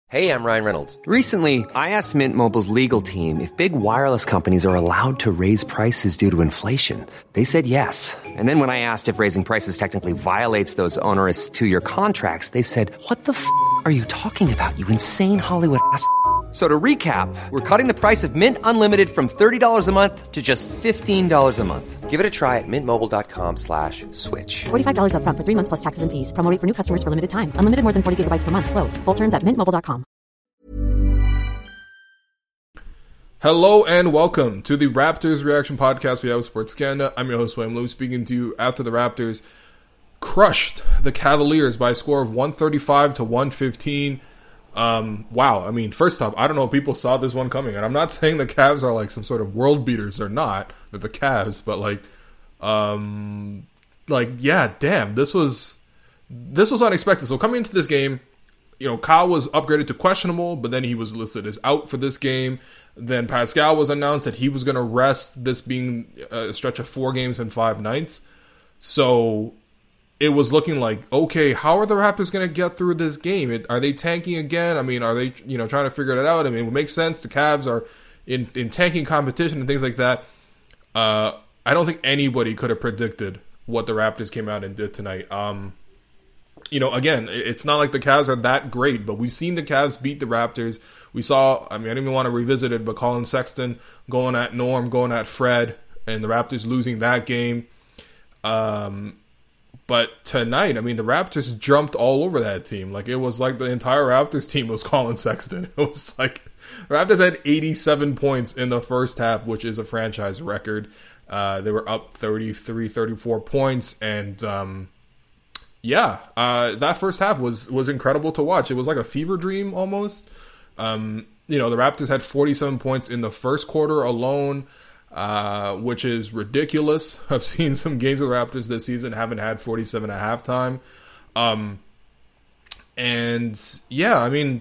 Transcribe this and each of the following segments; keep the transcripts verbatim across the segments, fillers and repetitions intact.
Hey, I'm Ryan Reynolds. Recently, I asked Mint Mobile's legal team if big wireless companies are allowed to raise prices due to inflation. They said yes. And then when I asked if raising prices technically violates those onerous two-year contracts, they said, what the f*** are you talking about, you insane Hollywood ass f- So to recap, we're cutting the price of Mint Unlimited from thirty dollars a month to just fifteen dollars a month. Give it a try at mintmobile.com slash switch. forty-five dollars up front for three months plus taxes and fees. Promo rate for new customers for limited time. Unlimited more than forty gigabytes per month. Slows full terms at mint mobile dot com. Hello and welcome to the Raptors Reaction Podcast via Sports Canada. I'm your host, William Lou, speaking to you after the Raptors crushed the Cavaliers by a score of one thirty-five to one fifteen. Um, wow, I mean, first off, I don't know if people saw this one coming, and I'm not saying the Cavs are like some sort of world beaters or not, they're the Cavs, but like, um, like, yeah, damn, this was, this was unexpected. So coming into this game, you know, Kyle was upgraded to questionable, but then he was listed as out for this game. Then Pascal was announced that he was going to rest, this being a stretch of four games and five nights. So it was looking like, okay, how are the Raptors going to get through this game? It, are they tanking again? I mean, are they, you know, trying to figure it out? I mean, it makes sense. The Cavs are in, in tanking competition and things like that. Uh, I don't think anybody could have predicted what the Raptors came out and did tonight. Um, you know, again, it's not like the Cavs are that great, but we've seen the Cavs beat the Raptors. We saw, I mean, I don't even want to revisit it, but Colin Sexton going at Norm, going at Fred, and the Raptors losing that game. Um... But tonight, I mean, the Raptors jumped all over that team. Like, it was like the entire Raptors team was Colin Sexton. It was like, the Raptors had eighty-seven points in the first half, which is a franchise record. Uh, they were up thirty-three, thirty-four points. And, um, yeah, uh, that first half was, was incredible to watch. It was like a fever dream almost. Um, you know, the Raptors had forty-seven points in the first quarter alone. Uh, which is ridiculous. I've seen some games of the Raptors this season haven't had forty-seven at halftime. Um, and yeah, I mean,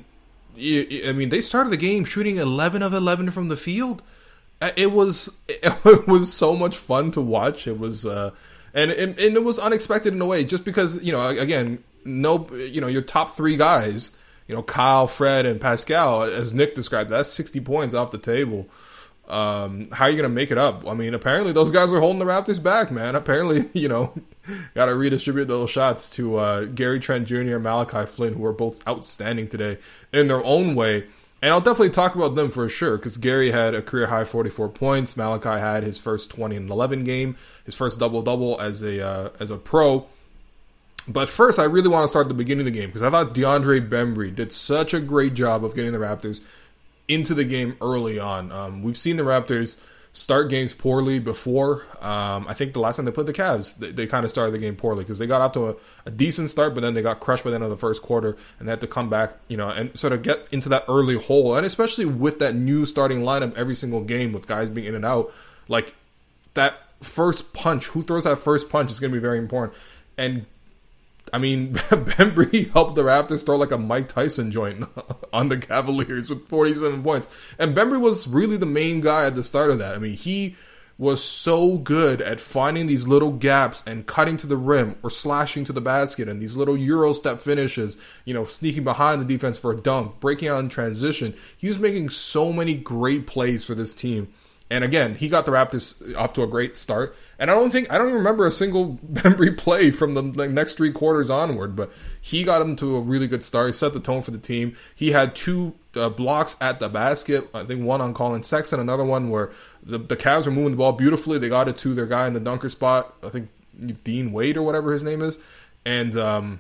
I mean, they started the game shooting eleven of eleven from the field. It was it was so much fun to watch. It was uh, and, and and it was unexpected in a way, just because, you know, again, no, you know, your top three guys, you know, Kyle, Fred, and Pascal, as Nick described, that's sixty points off the table. Um, how are you going to make it up? I mean, apparently those guys are holding the Raptors back, man. Apparently, you know, got to redistribute those shots to uh, Gary Trent Junior and Malachi Flynn, who are both outstanding today in their own way. And I'll definitely talk about them for sure, because Gary had a career-high forty-four points. Malachi had his first twenty and eleven game, his first double-double as a uh, as a pro. But first, I really want to start at the beginning of the game, because I thought DeAndre Bembry did such a great job of getting the Raptors into the game early on. Um, we've seen the Raptors start games poorly before. Um, I think the last time they played the Cavs, they, they kind of started the game poorly because they got off to a, a decent start, but then they got crushed by the end of the first quarter, and they had to come back, you know, and sort of get into that early hole. And especially with that new starting lineup every single game with guys being in and out, like that first punch, who throws that first punch is going to be very important. And I mean, Bembry helped the Raptors throw like a Mike Tyson joint on the Cavaliers with forty-seven points. And Bembry was really the main guy at the start of that. I mean, he was so good at finding these little gaps and cutting to the rim or slashing to the basket and these little Euro step finishes, you know, sneaking behind the defense for a dunk, breaking out in transition. He was making so many great plays for this team. And again, he got the Raptors off to a great start. And I don't think, I don't even remember a single Bembry play from the like, next three quarters onward, but he got him to a really good start. He set the tone for the team. He had two uh, blocks at the basket. I think one on Colin Sexton, another one where the, the Cavs were moving the ball beautifully. They got it to their guy in the dunker spot. I think Dean Wade or whatever his name is. And, um,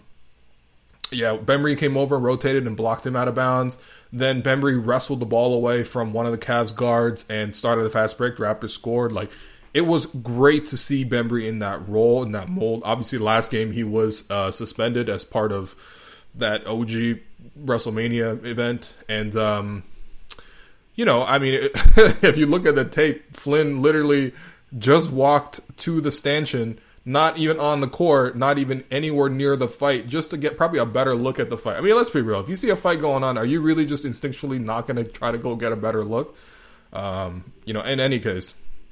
yeah, Bembry came over and rotated and blocked him out of bounds. Then Bembry wrestled the ball away from one of the Cavs guards and started the fast break. The Raptors scored. Like, it was great to see Bembry in that role, in that mold. Obviously, last game he was uh, suspended as part of that O G WrestleMania event. And, um, you know, I mean, it, if you look at the tape, Flynn literally just walked to the stanchion, not even on the court, not even anywhere near the fight, just to get probably a better look at the fight. I mean, let's be real. If you see a fight going on, are you really just instinctually not going to try to go get a better look? Um, you know, in any case.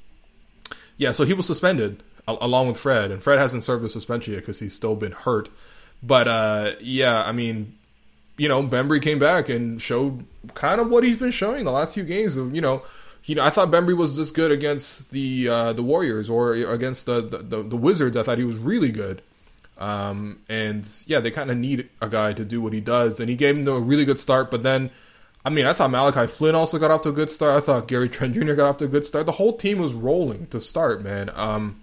Yeah, so he was suspended a- along with Fred, and Fred hasn't served a suspension yet because he's still been hurt. But, uh, yeah, I mean, you know, Bembry came back and showed kind of what he's been showing the last few games. Of, you know, he, I thought Bembry was this good against the uh, the Warriors or against the, the, the Wizards. I thought he was really good. Um, and, yeah, they kind of need a guy to do what he does. And he gave him a really good start. But then, I mean, I thought Malachi Flynn also got off to a good start. I thought Gary Trent Junior got off to a good start. The whole team was rolling to start, man. Um,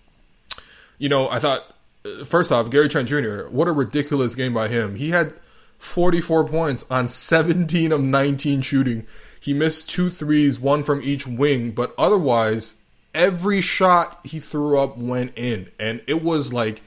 you know, I thought, first off, Gary Trent Junior, what a ridiculous game by him. He had forty-four points on seventeen of nineteen shooting. He missed two threes, one from each wing, but otherwise, every shot he threw up went in. And it was like,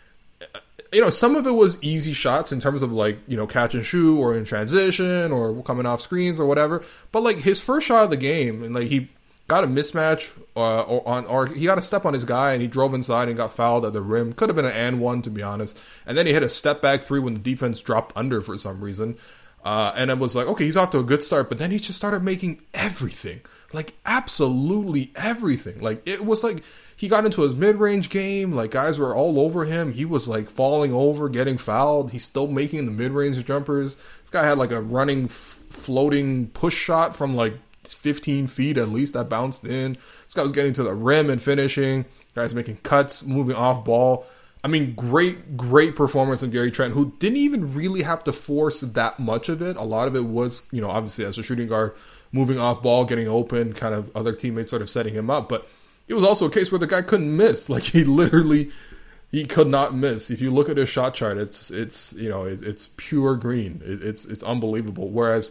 you know, some of it was easy shots in terms of like, you know, catch and shoot or in transition or coming off screens or whatever. But like his first shot of the game, and like he got a mismatch uh, or on, or he got a step on his guy and he drove inside and got fouled at the rim. Could have been an and one, to be honest. And then he hit a step back three when the defense dropped under for some reason. Uh, and it was like, okay, he's off to a good start. But then he just started making everything, like absolutely everything. Like it was like he got into his mid-range game. Like guys were all over him. He was like falling over, getting fouled. He's still making the mid-range jumpers. This guy had like a running, f- floating push shot from like fifteen feet at least that bounced in. This guy was getting to the rim and finishing. Guys making cuts, moving off ball. I mean, great, great performance from Gary Trent, who didn't even really have to force that much of it. A lot of it was, you know, obviously as a shooting guard, moving off ball, getting open, kind of other teammates sort of setting him up. But it was also a case where the guy couldn't miss. Like he literally, he could not miss. If you look at his shot chart, it's it's you know it, it's pure green. It, it's it's unbelievable. Whereas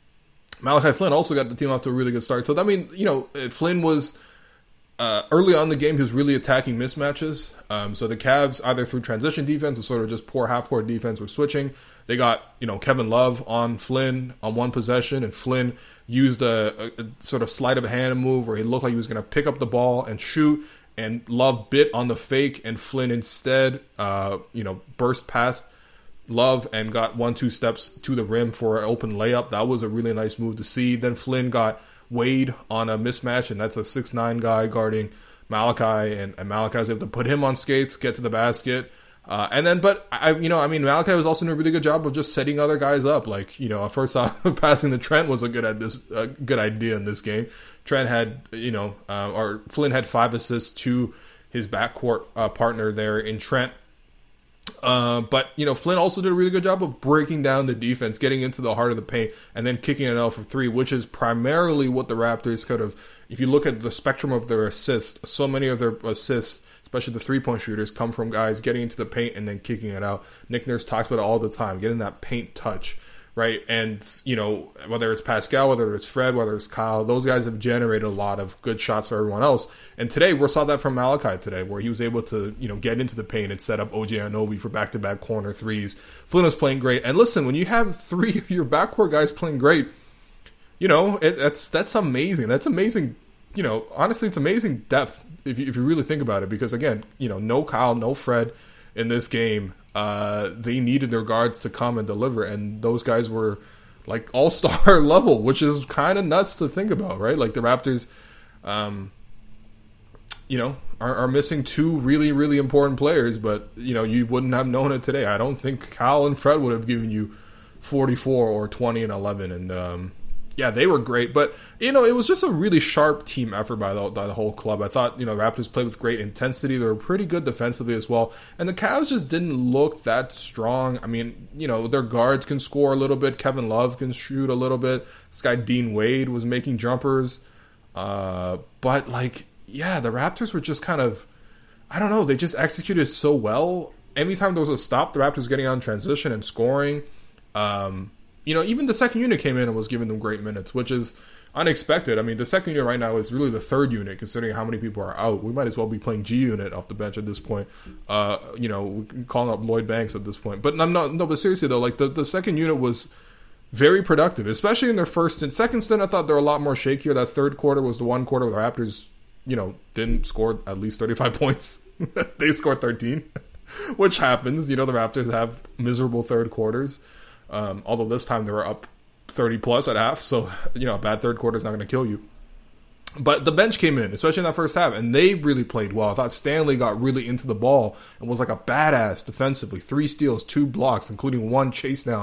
Malachi Flynn also got the team off to a really good start. So, I mean, you know, Flynn was, uh, early on in the game, he was really attacking mismatches. Um, so the Cavs, either through transition defense or sort of just poor half-court defense, were switching. They got, you know, Kevin Love on Flynn on one possession, and Flynn used a, a, a sort of sleight of hand move where he looked like he was going to pick up the ball and shoot, and Love bit on the fake, and Flynn instead, uh, you know, burst past Love and got one, two steps to the rim for an open layup. That was a really nice move to see. Then Flynn got Wade on a mismatch, and that's a six nine guy guarding Malachi, and, and Malachi was able to put him on skates, get to the basket. Uh, and then, but, I, you know, I mean, Malachi was also doing a really good job of just setting other guys up. Like, you know, first off, passing to Trent was a good at this, a good idea in this game. Trent had, you know, uh, or Flynn had five assists to his backcourt uh, partner there in Trent. Uh, but, you know, Flynn also did a really good job of breaking down the defense, getting into the heart of the paint, and then kicking it out for three, which is primarily what the Raptors could have, if you look at the spectrum of their assists, so many of their assists, especially the three-point shooters, come from guys getting into the paint and then kicking it out. Nick Nurse talks about it all the time, getting that paint touch, right? And, you know, whether it's Pascal, whether it's Fred, whether it's Kyle, those guys have generated a lot of good shots for everyone else. And today, we saw that from Malachi today, where he was able to, you know, get into the paint and set up O G Anunoby for back-to-back corner threes. Flynn was playing great. And listen, when you have three of your backcourt guys playing great, you know, it, that's that's amazing. That's amazing. You know, honestly, it's amazing depth if you, if you really think about it. Because, again, you know, no Kyle, no Fred in this game. Uh, they needed their guards to come and deliver, and those guys were like all-star level, which is kind of nuts to think about, right? Like the Raptors, um, you know, are, are missing two really, really important players, but, you know, you wouldn't have known it today. I don't think Kyle and Fred would have given you forty-four or twenty and eleven, and um, yeah, they were great. But, you know, it was just a really sharp team effort by the, by the whole club. I thought, you know, the Raptors played with great intensity. They were pretty good defensively as well. And the Cavs just didn't look that strong. I mean, you know, their guards can score a little bit. Kevin Love can shoot a little bit. This guy, Dean Wade, was making jumpers. Uh, but, like, yeah, the Raptors were just kind of, I don't know, they just executed so well. Anytime there was a stop, the Raptors getting on transition and scoring. Um You know, even the second unit came in and was giving them great minutes, which is unexpected. I mean, the second unit right now is really the third unit, considering how many people are out. We might as well be playing G unit off the bench at this point. Uh, you know, calling up Lloyd Banks at this point. But I'm not. No, but seriously though, like the, the second unit was very productive, especially in their first and second stint. I thought they were a lot more shakier. That third quarter was the one quarter where the Raptors, you know, didn't score at least thirty-five points. They scored thirteen, which happens. You know, the Raptors have miserable third quarters. Um, although this time they were up thirty plus at half, so, you know, a bad third quarter is not going to kill you. But the bench came in, especially in that first half, and they really played well. I thought Stanley got really into the ball and was like a badass defensively. Three steals, two blocks, including one chase down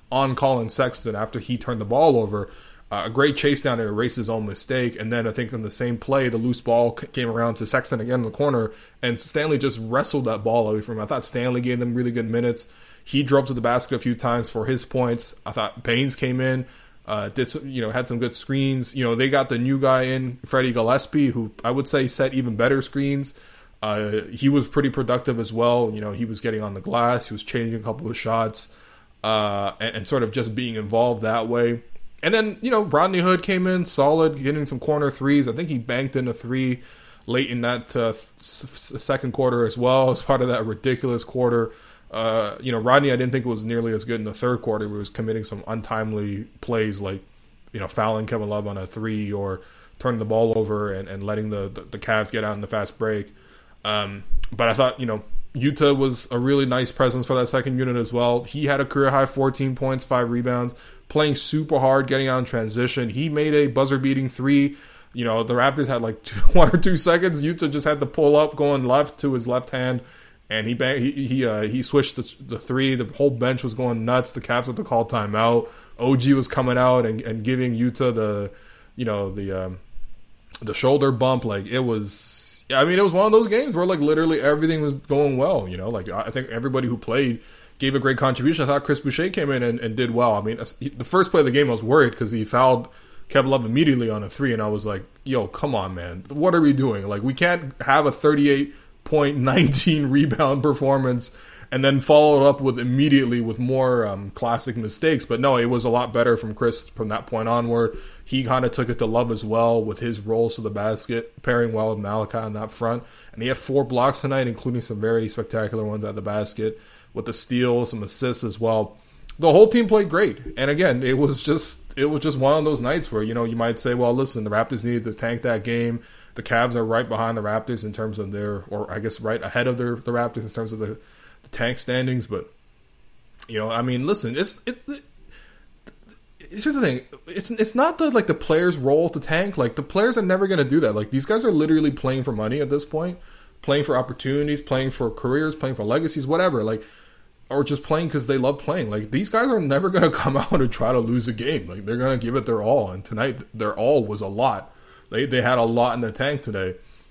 on Colin Sexton after he turned the ball over. Uh, a great chase down to erase his own mistake. And then I think in the same play, the loose ball c- came around to Sexton again in the corner, and Stanley just wrestled that ball away from him. I thought Stanley gave them really good minutes. He drove to the basket a few times for his points. I thought Baines came in, uh, did some, you know, had some good screens. You know, they got the new guy in, Freddie Gillespie, who I would say set even better screens. Uh, he was pretty productive as well. You know, he was getting on the glass. He was changing a couple of shots uh, and, and sort of just being involved that way. And then, you know, Rodney Hood came in solid, getting some corner threes. I think he banked in a three late in that uh, th- second quarter as well as part of that ridiculous quarter. Uh, you know, Rodney, I didn't think was nearly as good in the third quarter. He was committing some untimely plays like, you know, fouling Kevin Love on a three or turning the ball over and, and letting the, the, the Cavs get out in the fast break. Um, but I thought, you know, Yuta was a really nice presence for that second unit as well. He had a career-high fourteen points, five rebounds, playing super hard, getting out in transition. He made a buzzer-beating three. You know, the Raptors had like two, one or two seconds. Yuta just had to pull up, going left to his left hand, and he bang, he he, uh, he switched the, the three. The whole bench was going nuts. The Cavs had to call timeout. O G was coming out and, and giving Yuta the, you know, the um, the shoulder bump. Like, it was... I mean, it was one of those games where, like, literally everything was going well, you know? Like, I think everybody who played gave a great contribution. I thought Chris Boucher came in and, and did well. I mean, the first play of the game, I was worried because he fouled Kevin Love immediately on a three, and I was like, yo, come on, man. What are we doing? Like, we can't have a thirty-eight point nineteen rebound performance and then follow it up with immediately with more um, classic mistakes. But no, it was a lot better from Chris from that point onward. He kind of took it to Love as well with his rolls to the basket, pairing well with Malachi on that front. And he had four blocks tonight, including some very spectacular ones at the basket with the steal, some assists as well. The whole team played great. And again, it was just it was just one of those nights where, you know, you might say, well, listen, the Raptors needed to tank that game. The Cavs are right behind the Raptors in terms of their, or I guess right ahead of their the Raptors in terms of the, the tank standings. But, you know, I mean, listen, it's it's here's the thing. It's it's not the like the players' role to tank. Like, the players are never going to do that. Like, these guys are literally playing for money at this point, playing for opportunities, playing for careers, playing for legacies, whatever. Like, or just playing because they love playing. Like, these guys are never going to come out and try to lose a game. Like, they're going to give it their all. And tonight, their all was a lot. They they had a lot in the tank today.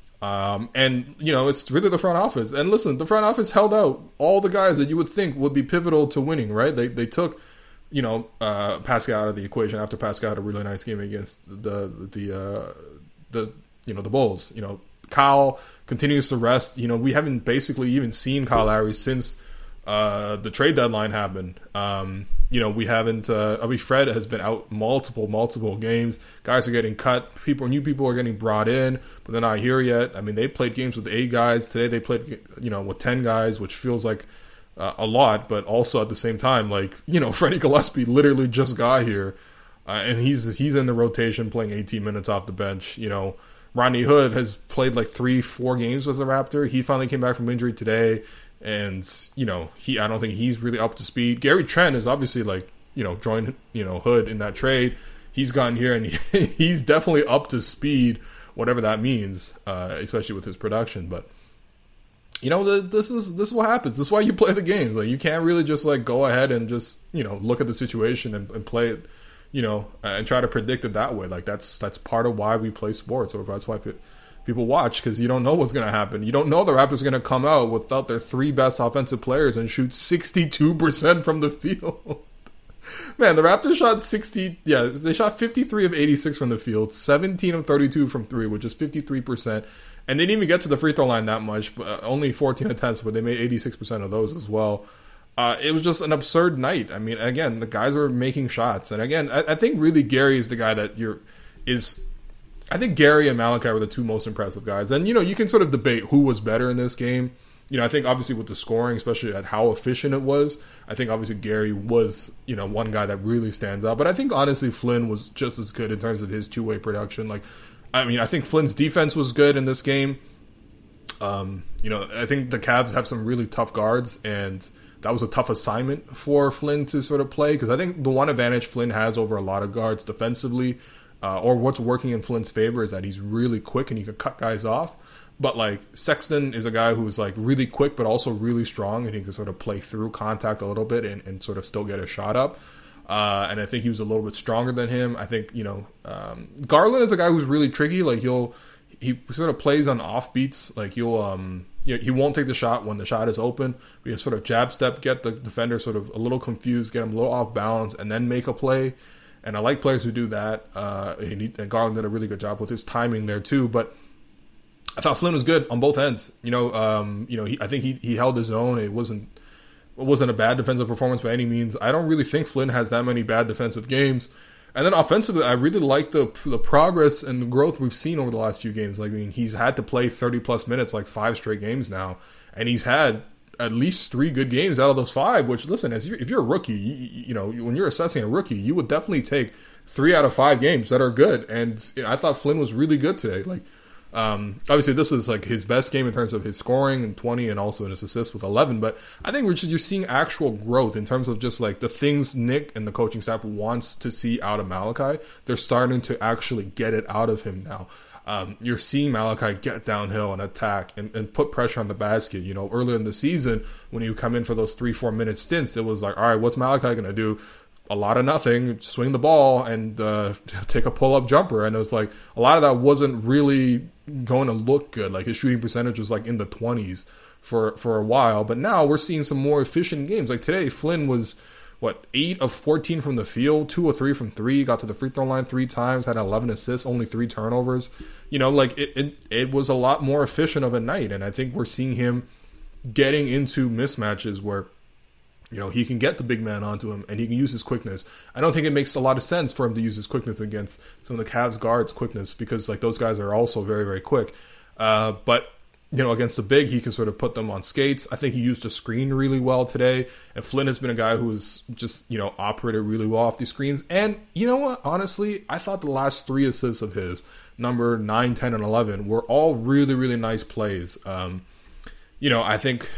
Um, and, you know, it's really the front office. And listen, the front office held out all the guys that you would think would be pivotal to winning, right? They they took, you know, uh, Pascal out of the equation after Pascal had a really nice game against the, the, uh, the you know, the Bulls. You know, Kyle continues to rest. You know, we haven't basically even seen Kyle Lowry since uh, the trade deadline happened. Um, you know, we haven't, uh, I mean, Fred has been out multiple, multiple games. Guys are getting cut. People, new people are getting brought in, but they're not here yet. I mean, they played games with eight guys. Today they played, you know, with ten guys, which feels like uh, a lot, but also at the same time, like, you know, Freddie Gillespie literally just got here, uh, and he's he's in the rotation playing eighteen minutes off the bench. You know, Rodney Hood has played like three, four games as a Raptor. He finally came back from injury today. And, you know, he I don't think he's really up to speed. Gary Trent is obviously, like, you know, joined, you know, Hood in that trade. He's gotten here, and he, he's definitely up to speed, whatever that means, uh, especially with his production. But, you know, the, this is this is what happens. This is why you play the games. Like, you can't really just, like, go ahead and just, you know, look at the situation and, and play it, you know, and try to predict it that way. Like, that's that's part of why we play sports, or that's why people... People watch, because you don't know what's going to happen. You don't know the Raptors are going to come out without their three best offensive players and shoot sixty-two percent from the field. Man, the Raptors shot sixty, yeah, they shot fifty-three of eighty-six from the field, seventeen of thirty-two from three, which is fifty-three percent. And they didn't even get to the free throw line that much, but uh, only fourteen attempts, but they made eighty-six percent of those as well. Uh, it was just an absurd night. I mean, again, the guys were making shots. And again, I, I think really Gary is the guy that you're, is... I think Gary and Malachi were the two most impressive guys. And, you know, you can sort of debate who was better in this game. You know, I think obviously with the scoring, especially at how efficient it was, I think obviously Gary was, you know, one guy that really stands out. But I think honestly Flynn was just as good in terms of his two-way production. Like, I mean, I think Flynn's defense was good in this game. Um, you know, I think the Cavs have some really tough guards, and that was a tough assignment for Flynn to sort of play. Because I think the one advantage Flynn has over a lot of guards defensively, Uh, or what's working in Flynn's favor, is that he's really quick and he can cut guys off. But, like, Sexton is a guy who's, like, really quick but also really strong, and he can sort of play through contact a little bit and, and sort of still get a shot up. Uh, and I think he was a little bit stronger than him. I think, you know, um, Garland is a guy who's really tricky. Like, he'll, he sort of plays on off beats. Like, he'll, um, you know, he won't take the shot when the shot is open. But he'll sort of jab step, get the defender sort of a little confused, get him a little off balance, and then make a play. And I like players who do that. Uh, and, he, and Garland did a really good job with his timing there too. But I thought Flynn was good on both ends. You know, um, you know, he, I think he, he held his own. It wasn't, It wasn't a bad defensive performance by any means. I don't really think Flynn has that many bad defensive games. And then offensively, I really like the the progress and the growth we've seen over the last few games. Like, I mean, he's had to play thirty-plus minutes, like five straight games now. And he's had at least three good games out of those five, which, listen, as you, if you're a rookie, you, you know, when you're assessing a rookie, you would definitely take three out of five games that are good. And you know, I thought Flynn was really good today. Like, Um, obviously, this is like his best game in terms of his scoring and twenty, and also in his assists with eleven. But I think we're just, you're seeing actual growth in terms of just like the things Nick and the coaching staff wants to see out of Malachi. They're starting to actually get it out of him now. Um, you're seeing Malachi get downhill and attack and, and put pressure on the basket. You know, earlier in the season when he would come in for those three, four minute stints, it was like, all right, what's Malachi going to do? A lot of nothing, swing the ball and uh, take a pull-up jumper. And it was like a lot of that wasn't really going to look good. Like, his shooting percentage was like in the twenties for, for a while. But now we're seeing some more efficient games. Like today, Flynn was, what, eight of fourteen from the field, two or three from three, got to the free throw line three times, had eleven assists, only three turnovers. You know, like it, it, it was a lot more efficient of a night. And I think we're seeing him getting into mismatches where, you know, he can get the big man onto him and he can use his quickness. I don't think it makes a lot of sense for him to use his quickness against some of the Cavs guards' quickness, because like those guys are also very, very quick. Uh, but, you know, against the big, he can sort of put them on skates. I think he used a screen really well today. And Flynn has been a guy who's just, you know, operated really well off these screens. And you know what? Honestly, I thought the last three assists of his, number nine, ten, and eleven, were all really, really nice plays. Um, you know, I think...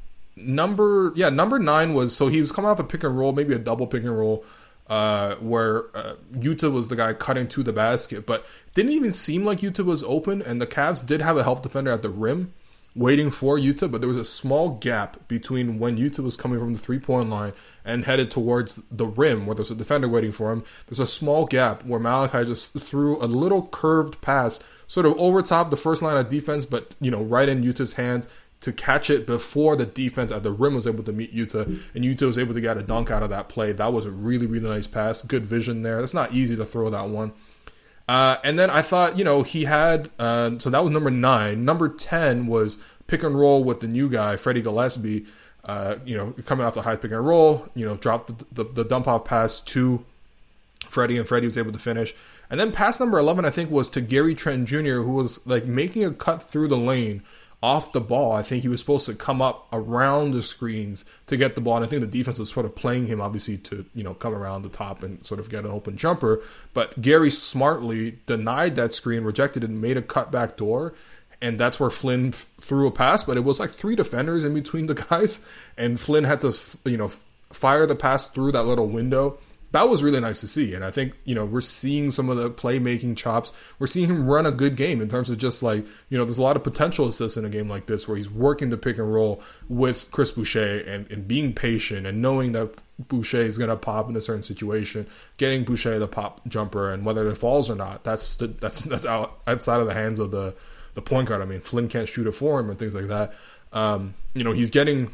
Number yeah, number nine was, so he was coming off a pick and roll, maybe a double pick and roll, uh, where uh, Yuta was the guy cutting to the basket, but it didn't even seem like Yuta was open, and the Cavs did have a help defender at the rim waiting for Yuta, but there was a small gap between when Yuta was coming from the three-point line and headed towards the rim, where there's a defender waiting for him. There's a small gap where Malachi just threw a little curved pass, sort of over top the first line of defense, but, you know, right in Yuta's hands, to catch it before the defense at the rim was able to meet Yuta, and Yuta was able to get a dunk out of that play. That was a really, really nice pass. Good vision there. That's not easy to throw that one. Uh, and then I thought, you know, he had, uh, so that was number nine. Number ten was pick and roll with the new guy, Freddie Gillespie, uh, you know, coming off the high pick and roll, you know, dropped the, the, the dump off pass to Freddie, and Freddie was able to finish. And then pass number eleven, I think, was to Gary Trent Junior, who was like making a cut through the lane off the ball. I think he was supposed to come up around the screens to get the ball, and I think the defense was sort of playing him, obviously, to, you know, come around the top and sort of get an open jumper. But Gary smartly denied that screen, rejected it, and made a cut back door, and that's where Flynn f- threw a pass. But it was like three defenders in between the guys, and Flynn had to, you know, fire the pass through that little window. That was really nice to see. And I think, you know, we're seeing some of the playmaking chops. We're seeing him run a good game in terms of just like, you know, there's a lot of potential assists in a game like this where he's working the pick and roll with Chris Boucher and, and being patient and knowing that Boucher is going to pop in a certain situation, getting Boucher the pop jumper, and whether it falls or not, that's the, that's that's out, outside of the hands of the, the point guard. I mean, Flynn can't shoot it for him and things like that. Um, you know, he's getting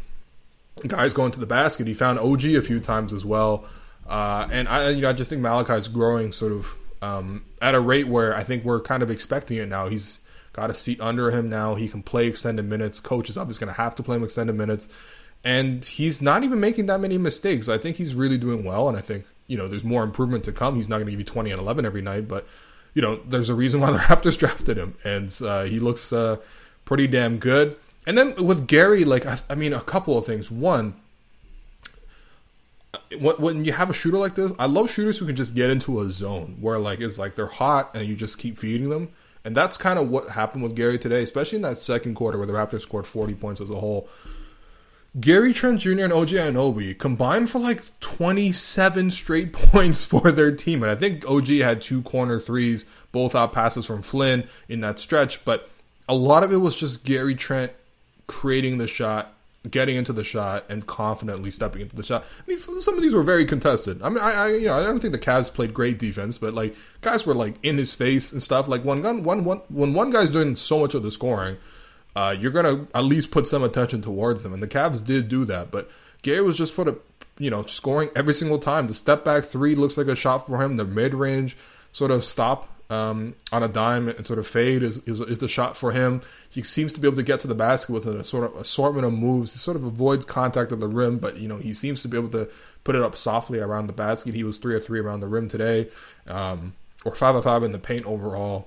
guys going to the basket. He found O G a few times as well. Uh, and I, you know, I just think Malachi's growing sort of um, at a rate where I think we're kind of expecting it now. He's got his feet under him now. He can play extended minutes. Coach is obviously going to have to play him extended minutes. And he's not even making that many mistakes. I think he's really doing well. And I think, you know, there's more improvement to come. He's not going to give you twenty and eleven every night. But, you know, there's a reason why the Raptors drafted him. And uh, he looks uh, pretty damn good. And then with Gary, like, I, I mean, a couple of things. One, when you have a shooter like this, I love shooters who can just get into a zone where like it's like they're hot and you just keep feeding them. And that's kind of what happened with Gary today, especially in that second quarter where the Raptors scored forty points as a whole. Gary Trent Junior and O G Anunoby combined for like twenty-seven straight points for their team. And I think O G had two corner threes, both out passes from Flynn in that stretch. But a lot of it was just Gary Trent creating the shot getting into the shot and confidently stepping into the shot. These, some of these were very contested. I mean, I, I you know I don't think the Cavs played great defense, but like guys were like in his face and stuff. Like when one, one, one, when one guy's doing so much of the scoring, uh, you're gonna at least put some attention towards them, and the Cavs did do that. But Gary was just put a you know scoring every single time. The step back three looks like a shot for him. The mid range sort of stop um, on a dime and sort of fade is, is is the shot for him. He seems to be able to get to the basket with a sort of assortment of moves. He sort of avoids contact at the rim, but you know he seems to be able to put it up softly around the basket. He was three of three around the rim today, um, or five of five in the paint overall.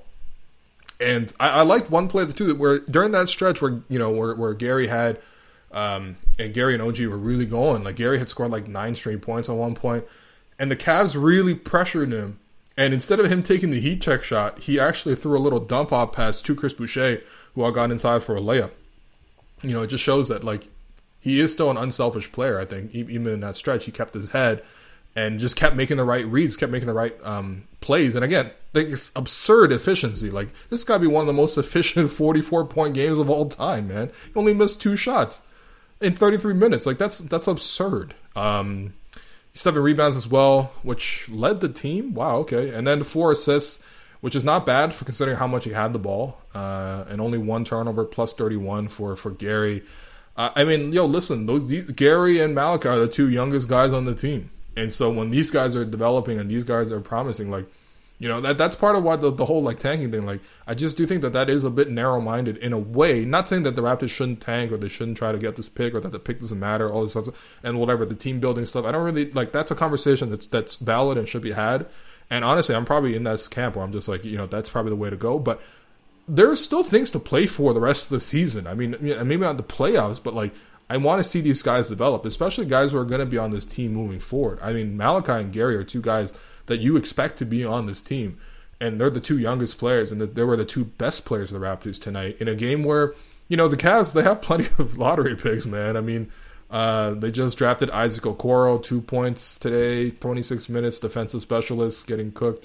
And I, I liked one play too where during that stretch where you know where, where Gary had um, and Gary and O G were really going. Like Gary had scored like nine straight points at one point, and the Cavs really pressured him. And instead of him taking the heat check shot, he actually threw a little dump off pass to Chris Boucher, who all got inside for a layup. You know, it just shows that, like, he is still an unselfish player, I think. Even in that stretch, he kept his head and just kept making the right reads, kept making the right um, plays. And again, like, it's absurd efficiency. Like, this has got to be one of the most efficient forty-four point games of all time, man. He only missed two shots in thirty-three minutes. Like, that's that's absurd. Um, seven rebounds as well, which led the team. Wow, okay. And then four assists, which is not bad for considering how much he had the ball, uh, and only one turnover, plus thirty-one for, for Gary. Uh, I mean, yo, listen, those, these, Gary and Malachi are the two youngest guys on the team. And so when these guys are developing and these guys are promising, like, you know, that that's part of why the, the whole, like, tanking thing, like, I just do think that that is a bit narrow-minded in a way. Not saying that the Raptors shouldn't tank or they shouldn't try to get this pick or that the pick doesn't matter, all this stuff, and whatever, the team-building stuff. I don't really, like, that's a conversation that's that's valid and should be had. And honestly, I'm probably in that camp where I'm just like, you know, that's probably the way to go. But there are still things to play for the rest of the season. I mean, maybe not the playoffs, but like, I want to see these guys develop, especially guys who are going to be on this team moving forward. I mean, Malachi and Gary are two guys that you expect to be on this team. And they're the two youngest players, and they were the two best players of the Raptors tonight in a game where, you know, the Cavs, they have plenty of lottery picks, man. I mean, Uh, they just drafted Isaac Okoro, two points today, twenty-six minutes, defensive specialist, getting cooked.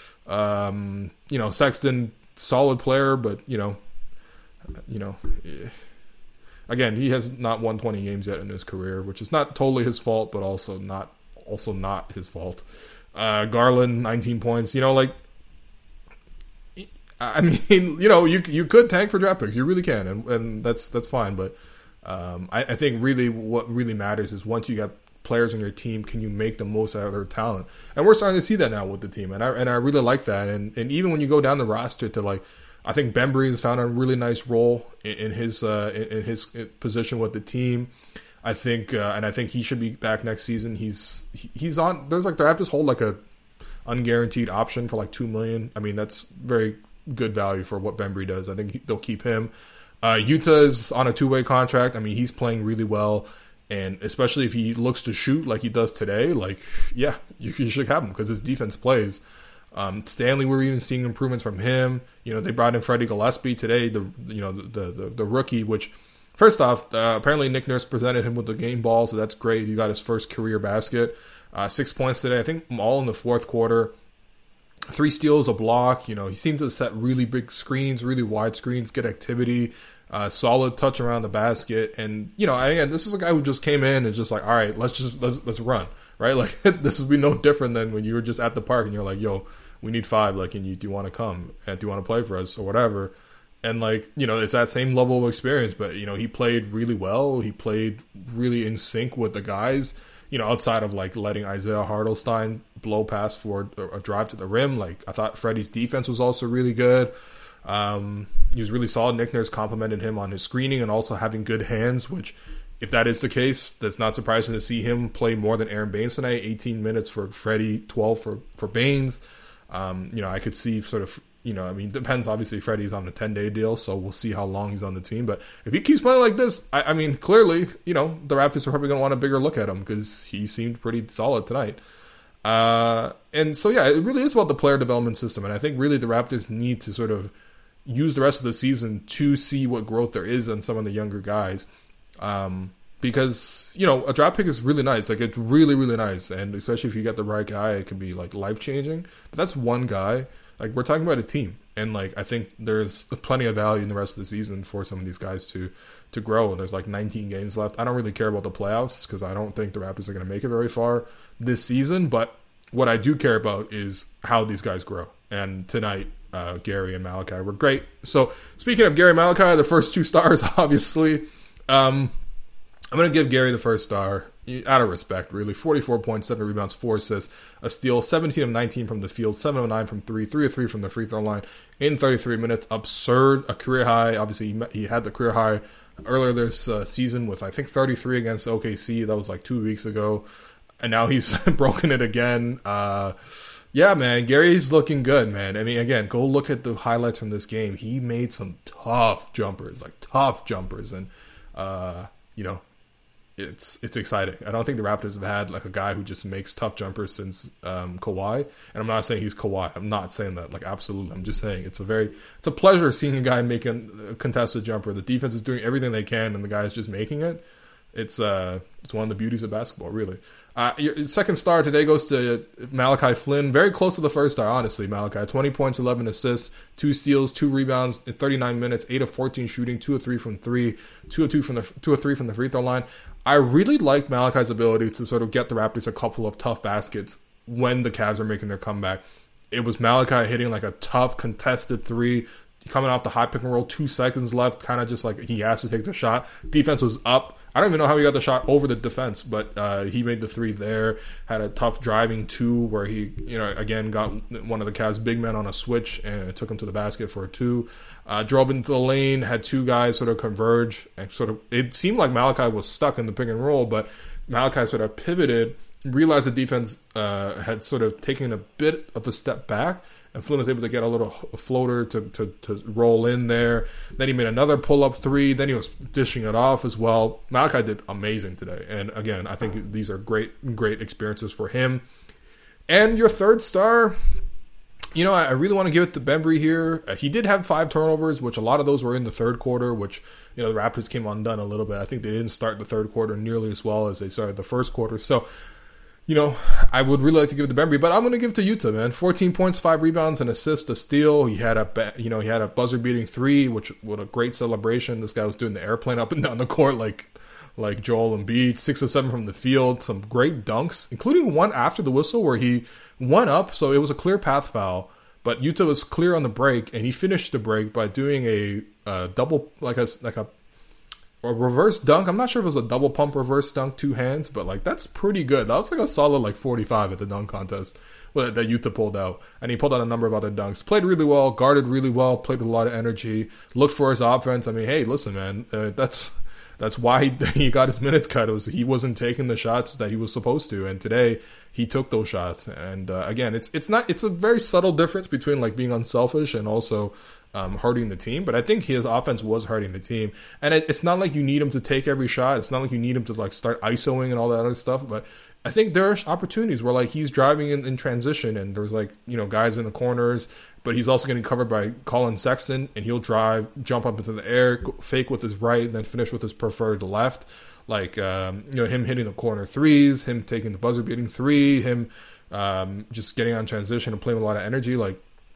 Um, you know, Sexton, solid player, but, you know, you know, eh. Again, he has not won twenty games yet in his career, which is not totally his fault, but also not, also not his fault. Uh, Garland, nineteen points, you know, like, I mean, you know, you you could tank for draft picks, you really can, and, and that's that's fine, but Um, I, I think really what really matters is once you got players on your team, can you make the most out of their talent? And we're starting to see that now with the team, and I and I really like that. And and even when you go down the roster to, like, I think Bembry has found a really nice role in, in his uh, in, in his position with the team. I think uh, and I think he should be back next season. He's he, he's on. There's like the Raptors hold like a unguaranteed option for like two million. I mean, that's very good value for what Bembry does. I think he, they'll keep him. Uh, Utah is on a two-way contract. I mean, he's playing really well, and especially if he looks to shoot like he does today, like, yeah, you, you should have him because his defense plays. Um, Stanley, we're even seeing improvements from him. You know, they brought in Freddie Gillespie today, the you know the the, the rookie. Which, first off, uh, apparently Nick Nurse presented him with the game ball, so that's great. He got his first career basket, uh, six points today. I think all in the fourth quarter. Three steals, a block. You know, he seemed to set really big screens, really wide screens, good activity, uh, solid touch around the basket. And, you know, again, this is a guy who just came in and just like, all right, let's just let's let's run, right? Like, this would be no different than when you were just at the park and you're like, yo, we need five. Like, and you do you want to come and do you want to play for us or whatever? And, like, you know, it's that same level of experience. But, you know, he played really well. He played really in sync with the guys. You know, outside of, like, letting Isaiah Hartenstein blow past for a drive to the rim, like, I thought Freddie's defense was also really good. Um, he was really solid. Nick Nurse complimented him on his screening and also having good hands, which, if that is the case, that's not surprising to see him play more than Aaron Baines tonight. eighteen minutes for Freddie, twelve for, for Baines. Um, you know, I could see sort of, you know, I mean, depends. Obviously, Freddie's on a ten-day deal, so we'll see how long he's on the team. But if he keeps playing like this, I, I mean, clearly, you know, the Raptors are probably going to want a bigger look at him because he seemed pretty solid tonight. Uh, and so, yeah, it really is about the player development system. And I think really the Raptors need to sort of use the rest of the season to see what growth there is on some of the younger guys. Um, because, you know, a draft pick is really nice. Like, it's really, really nice. And especially if you get the right guy, it can be, like, life-changing. But that's one guy. Like, we're talking about a team. And, like, I think there's plenty of value in the rest of the season for some of these guys to to grow. There's, like, nineteen games left. I don't really care about the playoffs because I don't think the Raptors are going to make it very far this season. But what I do care about is how these guys grow. And tonight, uh, Gary and Malachi were great. So, speaking of Gary and Malachi, the first two stars, obviously, um, I'm going to give Gary the first star out of respect, really. forty-four points, seven rebounds, four assists, a steal, seventeen of nineteen from the field, seven of nine from three, three of three from the free throw line in thirty-three minutes. Absurd, a career high. Obviously, he, he had the career high earlier this uh, season with, I think, thirty-three against O K C. That was like two weeks ago. And now he's broken it again. Uh, yeah, man, Gary's looking good, man. I mean, again, go look at the highlights from this game. He made some tough jumpers, like tough jumpers. And, uh, you know, It's it's exciting. I don't think the Raptors have had like a guy who just makes tough jumpers since um, Kawhi. And I'm not saying he's Kawhi. I'm not saying that. Like, absolutely. I'm just saying it's a very it's a pleasure seeing a guy make a contested jumper. The defense is doing everything they can, and the guy is just making it. It's uh it's one of the beauties of basketball, really. Uh, your second star today goes to Malachi Flynn. Very close to the first star, honestly, Malachi. twenty points, eleven assists, two steals, two rebounds in thirty-nine minutes, eight of fourteen shooting, two of three from three, two of two from the two of three from the free throw line. I really like Malachi's ability to sort of get the Raptors a couple of tough baskets when the Cavs are making their comeback. It was Malachi hitting like a tough contested three, coming off the high pick and roll, two seconds left, kind of just like he has to take the shot. Defense was up. I don't even know how he got the shot over the defense, but uh, he made the three there. Had a tough driving two where he, you know, again got one of the Cavs' big men on a switch and it took him to the basket for a two. Uh, drove into the lane, had two guys sort of converge, and sort of it seemed like Malachi was stuck in the pick and roll, but Malachi sort of pivoted, realized the defense uh, had sort of taken a bit of a step back. And Flynn was able to get a little floater to, to, to roll in there. Then he made another pull-up three. Then he was dishing it off as well. Malachi did amazing today. And again, I think these are great, great experiences for him. And your third star, you know, I really want to give it to Bembry here. He did have five turnovers, which a lot of those were in the third quarter, which, you know, the Raptors came undone a little bit. I think they didn't start the third quarter nearly as well as they started the first quarter. So, you know, I would really like to give it to Bembry, but I'm going to give it to Yuta, man. fourteen points, five rebounds, an assist, a steal. He had a, you know, he had a buzzer-beating three, which what a great celebration. This guy was doing the airplane up and down the court like, like Joel Embiid. Six or seven from the field. Some great dunks, including one after the whistle where he went up, so it was a clear path foul. But Yuta was clear on the break, and he finished the break by doing a uh, double, like a like a. A reverse dunk. I'm not sure if it was a double pump reverse dunk, two hands, but like that's pretty good. That was like a solid like forty-five at the dunk contest that Yuta pulled out. And he pulled out a number of other dunks. Played really well, guarded really well, played with a lot of energy, looked for his offense. I mean, hey, listen, man, uh, that's that's why he, he got his minutes cut. It was he wasn't taking the shots that he was supposed to, and today he took those shots. And uh, again, it's it's not it's a very subtle difference between like being unselfish and also Um, hurting the team, but I think his offense was hurting the team, and it, it's not like you need him to take every shot. It's not like you need him to like start isoing and all that other stuff. But I think there are opportunities where like he's driving in, in transition, and there's like you know guys in the corners, but he's also getting covered by Colin Sexton, and he'll drive, jump up into the air, fake with his right, and then finish with his preferred left. Like um, you know him hitting the corner threes, him taking the buzzer beating three, him um, just getting on transition and playing with a lot of energy, like.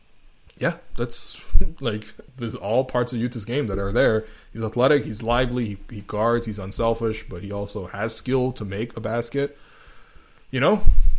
Yeah, that's like there's all parts of Yuta's game that are there. He's athletic, he's lively, he, he guards, he's unselfish, but he also has skill to make a basket. You know,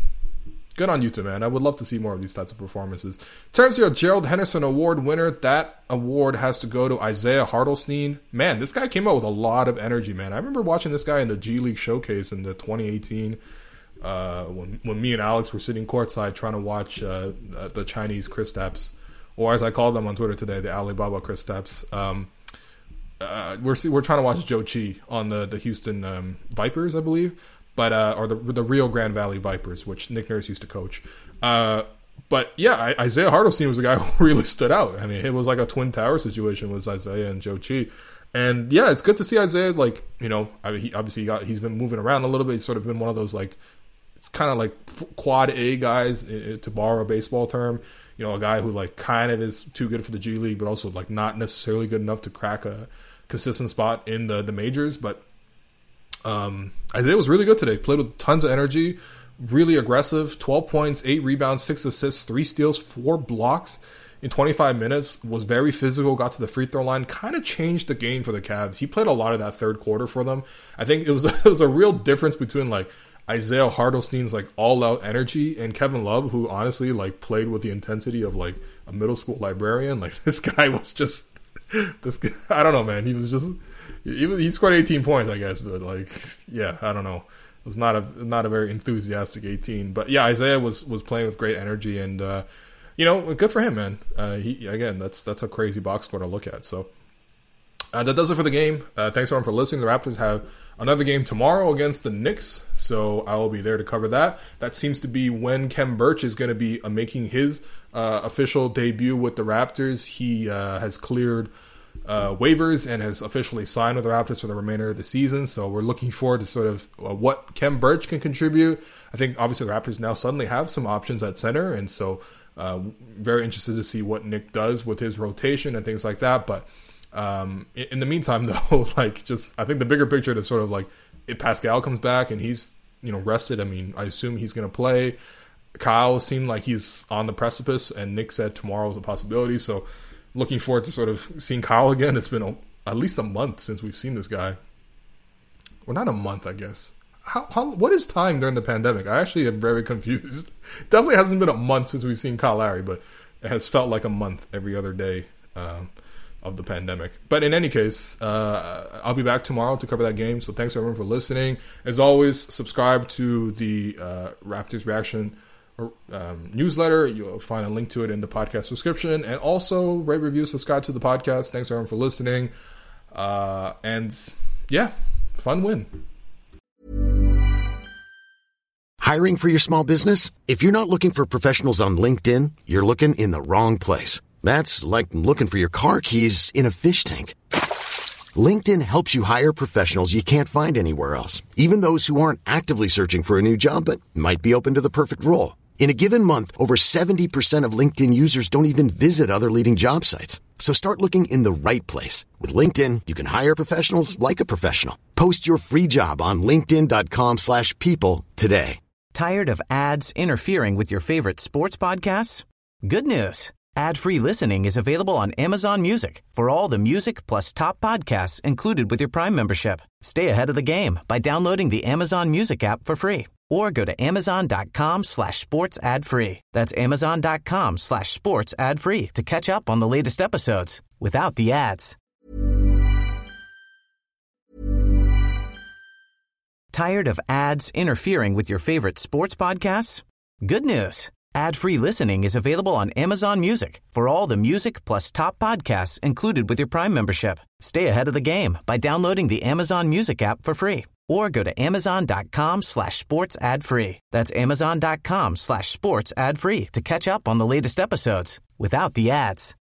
good on Yuta, man. I would love to see more of these types of performances. In terms of your Gerald Henderson Award winner, that award has to go to Isaiah Hartenstein. Man, this guy came out with a lot of energy, man. I remember watching this guy in the G League Showcase in the twenty eighteen. Uh, when when me and Alex were sitting courtside trying to watch uh, the Chinese Kristaps. Or as I called them on Twitter today, the Alibaba Kristaps. Um, uh, we're we're trying to watch Joe Chi on the the Houston um, Vipers, I believe, but uh, or the the Rio Grande Valley Vipers, which Nick Nurse used to coach. Uh, but yeah, Isaiah Hartenstein was the guy who really stood out. I mean, it was like a twin tower situation with Isaiah and Joe Chi. And yeah, it's good to see Isaiah. Like you know, I mean, he obviously he got he's been moving around a little bit. He's sort of been one of those like it's kind of like quad A guys, to borrow a baseball term. You know, a guy who like kind of is too good for the G League, but also like not necessarily good enough to crack a consistent spot in the, the majors. But um, Isaiah was really good today. Played with tons of energy. really aggressive. twelve points, eight rebounds, six assists, three steals, four blocks in twenty-five minutes. Was very physical, got to the free throw line, kind of changed the game for the Cavs. He played a lot of that third quarter for them. I think it was, it was a real difference between like Isaiah Hartenstein's like all-out energy and Kevin Love, who honestly like played with the intensity of like a middle school librarian. Like this guy was just this guy, I don't know, man. He was just he, was, he scored eighteen points, I guess, but like yeah, I don't know. It was not a not a very enthusiastic eighteen, but yeah, Isaiah was was playing with great energy, and uh, you know, good for him, man. Uh, he again, that's that's a crazy box score to look at. So uh, that does it for the game. Uh, thanks everyone for listening. The Raptors have another game tomorrow against the Knicks, so I will be there to cover that. That seems to be when Khem Birch is going to be uh, making his uh, official debut with the Raptors. He uh, has cleared uh, waivers and has officially signed with the Raptors for the remainder of the season, so we're looking forward to sort of uh, what Khem Birch can contribute. I think obviously the Raptors now suddenly have some options at center, and so uh, very interested to see what Nick does with his rotation and things like that, but Um, in the meantime, though, like just I think the bigger picture is sort of like if Pascal comes back and he's you know rested. I mean, I assume he's going to play. Kyle seemed like he's on the precipice, and Nick said tomorrow is a possibility. So, looking forward to sort of seeing Kyle again. It's been a, at least a month since we've seen this guy. Well, not a month, I guess. How, how what is time during the pandemic? I actually am very confused. Definitely hasn't been a month since we've seen Kyle Lowry, but it has felt like a month every other day. Um, of the pandemic. But in any case, uh, I'll be back tomorrow to cover that game. So thanks everyone for listening. As always, subscribe to the uh, Raptors Reaction um, newsletter. You'll find a link to it in the podcast description. And also, rate, review, subscribe to the podcast. Thanks everyone for listening. Uh, and yeah, fun win. Hiring for your small business? If you're not looking for professionals on LinkedIn, you're looking in the wrong place. That's like looking for your car keys in a fish tank. LinkedIn helps you hire professionals you can't find anywhere else, even those who aren't actively searching for a new job but might be open to the perfect role. In a given month, over seventy percent of LinkedIn users don't even visit other leading job sites. So start looking in the right place. With LinkedIn, you can hire professionals like a professional. Post your free job on linkedin.com slash people today. Tired of ads interfering with your favorite sports podcasts? Good news. Ad-free listening is available on Amazon Music for all the music plus top podcasts included with your Prime membership. Stay ahead of the game by downloading the Amazon Music app for free or go to amazon.com slash sports ad free. That's amazon.com slash sports ad free to catch up on the latest episodes without the ads. Tired of ads interfering with your favorite sports podcasts? Good news. Ad-free listening is available on Amazon Music for all the music plus top podcasts included with your Prime membership. Stay ahead of the game by downloading the Amazon Music app for free or go to amazon.com slash sports ad free. That's amazon.com slash sports ad free to catch up on the latest episodes without the ads.